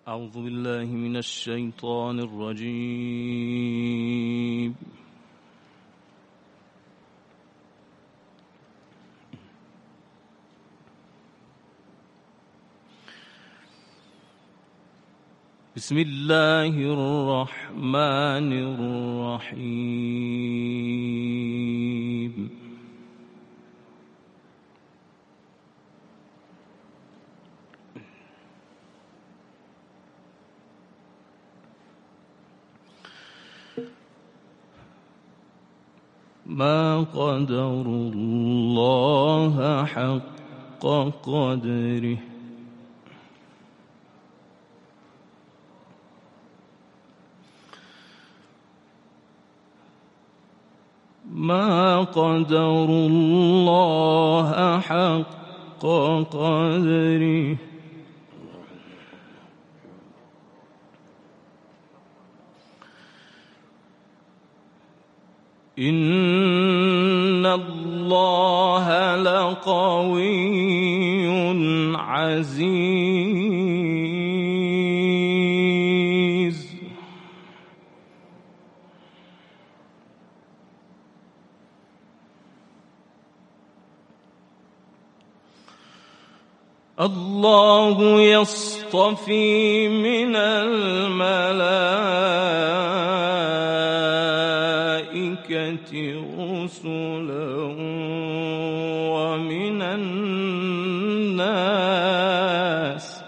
أعوذ بالله من الشيطان الرجيم. بسم الله الرحمن الرحيم. ما قدر الله حق قدره ما قدر الله حق قدره إن الله لقوي عزيز. الله يصطفي من الملائكة رسلا ومن الناس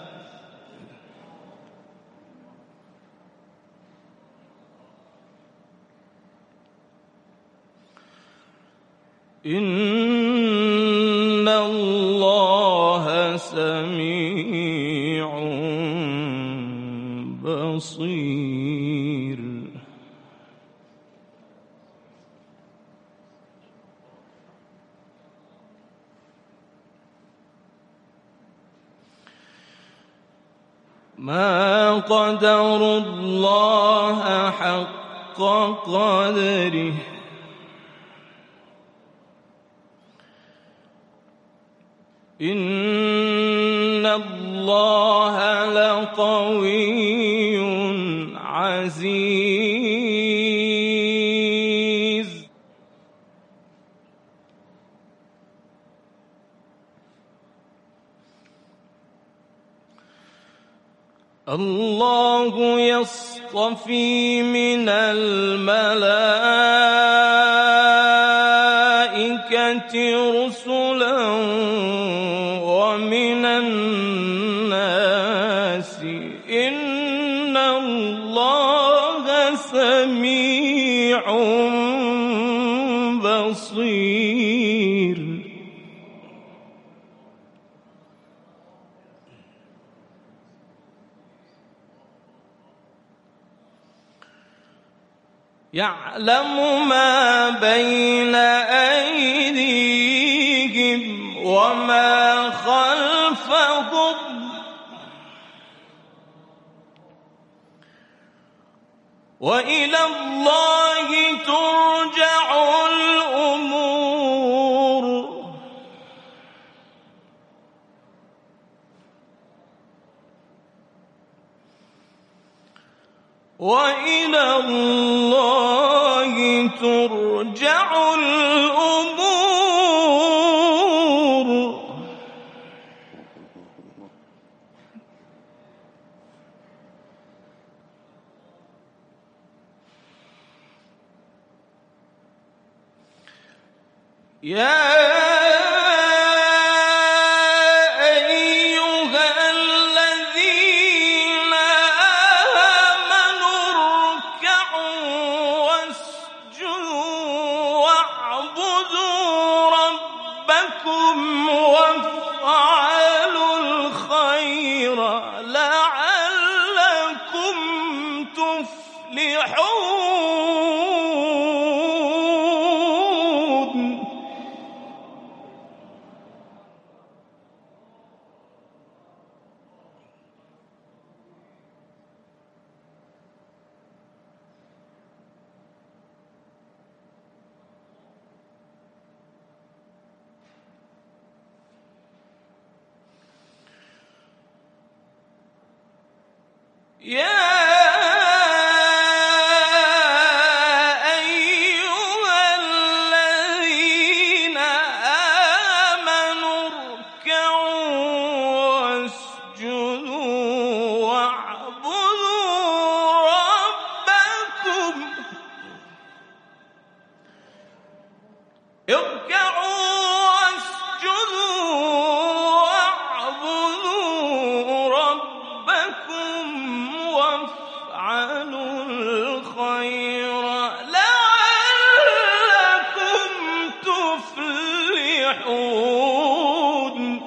إن الله سميع بصير. ما قدر الله حق قدره إن الله لقوي عزيز. الله يصطفي من الملائكة رسلا ومن الناس إن الله سميع بصير. يعلم ما بين أيديهم وما خلفهم وإلى الله ترجع الأمور. وإلى الله ترجع الأمور. يا يا أيها الذين آمنوا اركعوا واسجدوا واعبدوا ربكم وافعلوا الخير لعلكم تفلحون.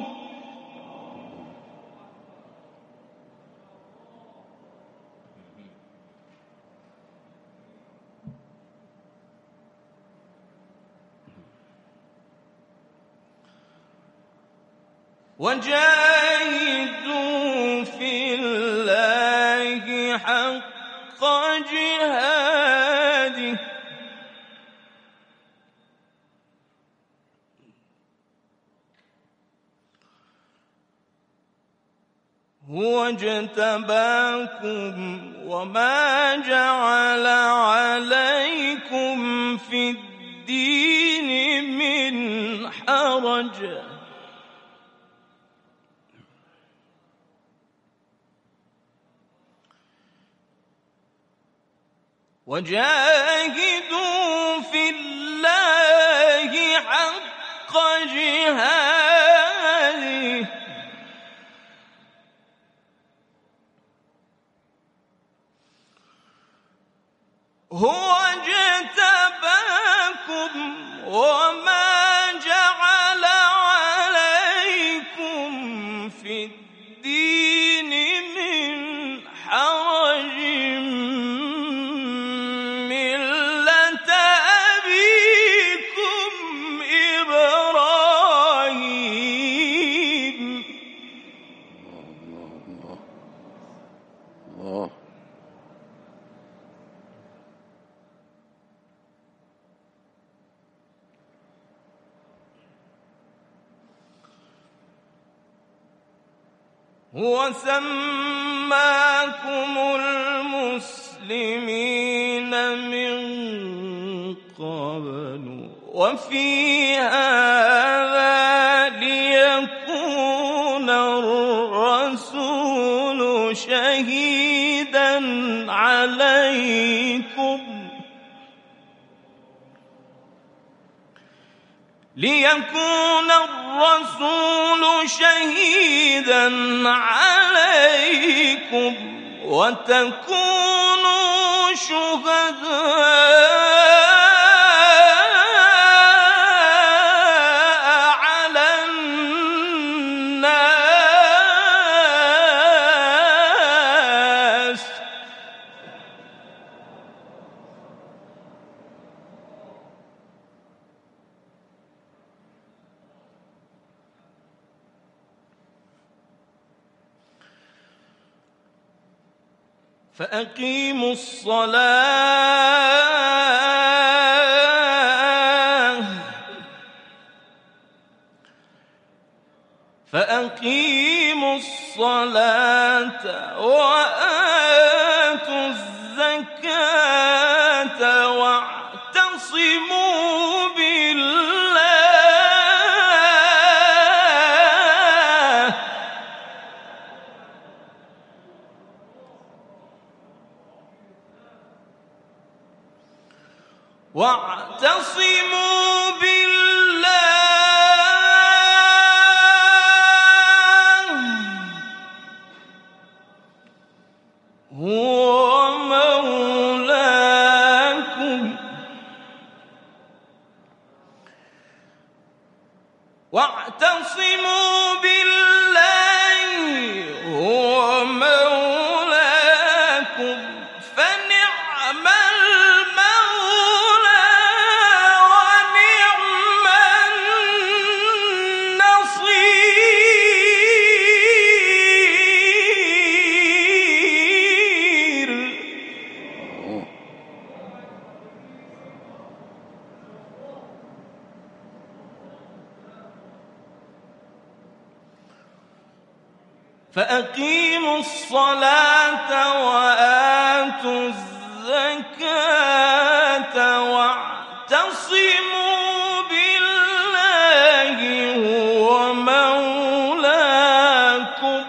وجاهدوا في الله حق جهاده هو اجتباكم وما جعل عليكم في الدين من حرج وجاهدوا في الله حق جهاده هو اجتباكم وما جعل عليكم في الدين من حرج ملة أبيكم إبراهيم الله. هو سماكم المسلمين من قبل وفي هذا ليكون الرسول شهيدا عليكم وتكونوا شهداء على الناس فأقيموا الصلاة وآتوا الزكاة واعتصموا بالله هو مولاكم واعتصموا بالله هو مولاكم فنعم المولى ونعم النصير. فأقيموا وأقيموا الصلاة وآتوا الزكاة واعتصموا بالله هو مولاكم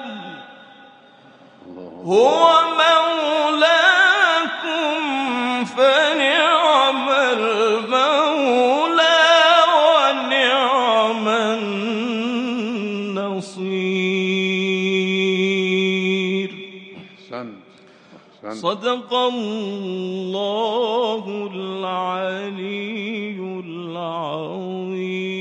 فنعم المولى ونعم النصير. صدق الله العلي العظيم.